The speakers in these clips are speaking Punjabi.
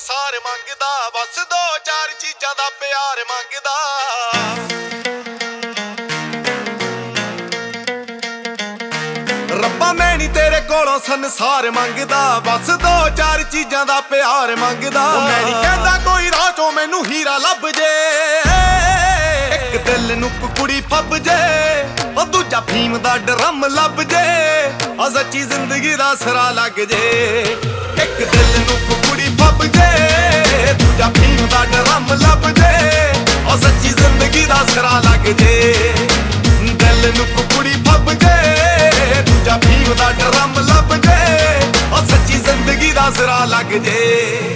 ਸੰਸਾਰ ਮੰਗਦਾ, ਬਸ ਦੋ ਚਾਰ ਚੀਜ਼ਾਂ ਦਾ ਪਿਆਰ ਮੰਗਦਾ। ਰੱਬਾ ਮੈਂ ਨੀ ਤੇਰੇ ਕੋਲੋਂ ਸੰਸਾਰ ਮੰਗਦਾ, ਬਸ ਦੋ ਚਾਰ ਚੀਜ਼ਾਂ ਦਾ ਪਿਆਰ ਮੰਗਦਾ। ਮੈਂ ਨੀ ਕਹਿੰਦਾ ਕੋਈ ਰਾਹ ਚੋਂ ਮੈਨੂੰ ਹੀਰਾ ਲੱਭ ਜੇ, ਇੱਕ ਦਿਲ ਨੂੰ ਕੁੜੀ ਫੱਬ ਜੇ, ਉਹ ਦੂਜਾ ਫੀਮ ਦਾ ਡਰਮ ਲੱਭ ਜੇ, ਆ ਸੱਚੀ ਜ਼ਿੰਦਗੀ ਦਾ ਸਰਾ ਲੱਗ ਜੇ। ਇੱਕ ਦਿਲ ਨੂੰ ਕੁੜੀ ਫੱਬ ਜੇ, ਦੂਜਾ ਫੀਮ ਦਾ ਡਰਮ ਲੱਭ ਜੇ, ਆ ਸੱਚੀ ਜ਼ਿੰਦਗੀ ਦਾ ਸਰਾ ਲੱਗ ਜੇ। ਦਿਲ ਨੂੰ ਕੁੜੀ ਫੱਬ ਜੇ, ਦੂਜਾ ਫੀਮ ਦਾ ਡਰਮ ਲੱਭ ਜੇ, ਆ ਸੱਚੀ ਜ਼ਿੰਦਗੀ ਦਾ ਸਰਾ ਲੱਗ ਜੇ।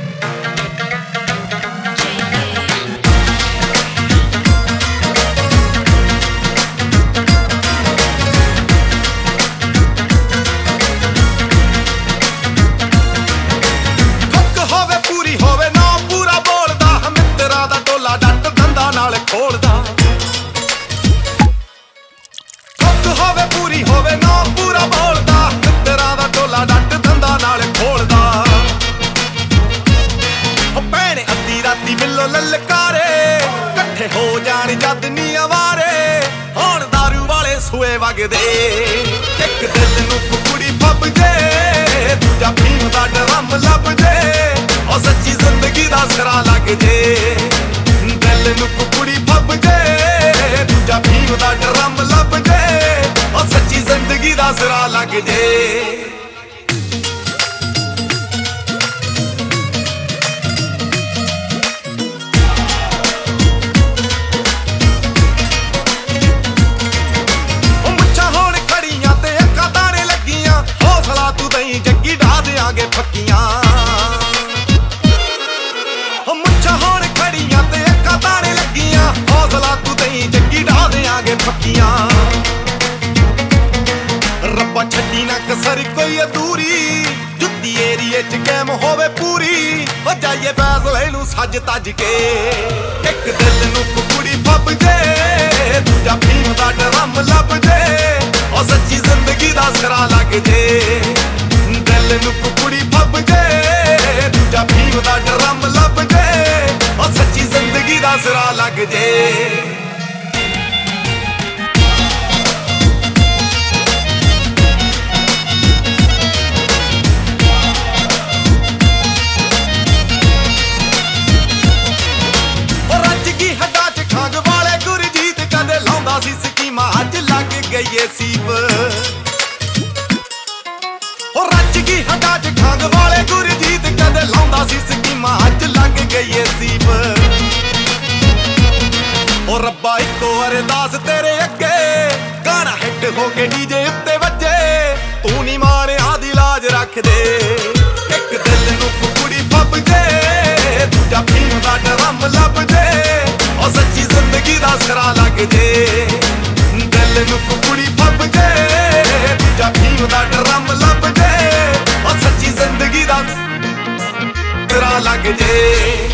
ਖੋਲਦਾ ਹੱਕ ਹੋਵੇ ਪੂਰੀ ਹੋਵੇ ਨਾ ਪੂਰਾ ਬੋਲਦਾ, ਮਿੱਤਰਾਂ ਦਾ ਟੋਲਾ ਡੱਟ ਦੰਦਾਂ ਨਾਲ ਖੋਲਦਾ। ਉਹ ਭੈਣੇ ਅੱਧੀ ਰਾਤੀ ਮਿਲੋ ਲਲਕਾਰੇ, ਇਕੱਠੇ ਹੋ ਜਾਣ ਜਦ ਨੀ ਆਵਾਰੇ, ਹੁਣ ਦਾਰੂ ਵਾਲੇ ਸੂਏ ਵਗਦੇ। ਇੱਕ ਦਿਲ ਨੂੰ ਕੁੜੀ ਫੱਬ ਜੇ, ਦੂਜਾ ਫੀਮ ਦਾ ਡਰਮ ਲੱਭ ਜੇ, ਉਹ ਸੱਚੀ ਜ਼ਿੰਦਗੀ ਦਾ ਸਿਰਾ ਲੱਗ ਜੇ। ਦਿਲ ਨੂੰ ਕੁੜੀ ਫੱਬ ਜੇ, ਦੂਜਾ ਫੀਮ ਦਾ ਡਰਮ ਲੱਭ ਜੇ, ਉਹ ਸੱਚੀ ਜ਼ਿੰਦਗੀ ਦਾ ਸਿਰਾ ਲੱਗ ਜੇ। ਉਹ ਮੁੱਛਾਂ ਹੋਣ ਖੜੀਆਂ ਤੇ ਅੱਖਾਂ ਤਾਣੇ ਲੱਗੀਆਂ, ਹੌਸਲਾ ਤੂੰ ਦਈ ਜੱਗੀ ਢਾ ਦਿਆਂਗੇ ਫੱਕੀਆਂ। ਉਹ ਮੁੱਛਾਂ ਹੋਣ ਖੜੀਆਂ ਤੇ ਅੱਖਾਂ ਤਾਣੇ ਲੱਗੀਆਂ, ਹੌਸਲਾ ਤੂੰ ਦਈ ਜੱਗੀ ਢਾ ਦਿਆਂਗੇ ਫੱਕੀਆਂ। ਰੱਬਾ ਛੱਡੀ ਨਾ ਕਸਰ ਕੋਈ ਅਧੂਰੀ, ਜੁੱਤੀ ਏਰੀਏ ਚ ਕੈਮ ਹੋਵੇ ਪੂਰੀ, ਹੋ ਜਾਈਏ ਫੈਸਲੇ ਨੂੰ ਸੱਜ ਤੱਜ ਕੇ। ਇੱਕ ਦਿਲ ਨੂੰ ਕੁੜੀ ਫੱਬ ਜੇ, ਦੂਜਾ ਫੀਮ ਦਾ ਡਰਮ ਲੱਭ ਜੇ, ਉਹ ਸੱਚੀ ਜ਼ਿੰਦਗੀ ਦਾ ਸਿਰਾ ਲੱਗ ਜੇ। ਦਿਲ ਨੂੰ ਕੁੜੀ ਫੱਬ ਜੇ, ਦੂਜਾ ਫੀਮ ਦਾ ਡਰਮ ਲੱਭ ਜੇ, ਉਹ ਸੱਚੀ ਜ਼ਿੰਦਗੀ ਦਾ ਸਿਰਾ ਲੱਗ ਜੇ। ਗਈਏ ਸੀਪ ਉਹ ਰੱਜ ਗਈ ਹੱਡਾਂ ਚ ਖੰਗ ਵਾਲੇ ਗੁਰਜੀਤ, ਕਦੇ ਲਾਉਂਦਾ ਸੀ ਸਕੀਮਾਂ ਅੱਜ ਲੱਗ ਗਈਏ ਸੀਪ। ਉਹ ਰੱਬਾ ਇੱਕੋ ਅਰਦਾਸ ਤੇਰੇ ਅੱਗੇ, ਗਾਣਾ ਹਿੱਟ ਹੋ ਕੇ ਡੀਜੇ ਉੱਤੇ ਵੱਜੇ, ਤੂੰ ਨੀ ਮਾਣਿਆ ਦੀ ਲਾਜ ਰੱਖ ਦੇ। ਇੱਕ ਦਿਲ ਨੂੰ ਕੁੜੀ ਫੱਬ ਜੇ, ਦੂਜਾ ਫੀਮ ਦਾ ਡਰਮ ਲੱਭ ਜੇ, ਉਹ ਸੱਚੀ ਜ਼ਿੰਦਗੀ ਦਾ ਸਿਰਾ ਲੱਗ ਜੇ। ਦਿਲ ਨੂੰ ਕੁੜੀ ਫੱਬ ਜੇ, ਦੂਜਾ ਫੀਮ ਦਾ ਡਰਮ ਲੱਭ ਜੇ, ਉਹ ਸੱਚੀ ਜ਼ਿੰਦਗੀ ਦਾ ਸਿਰਾ ਲੱਗ ਜੇ।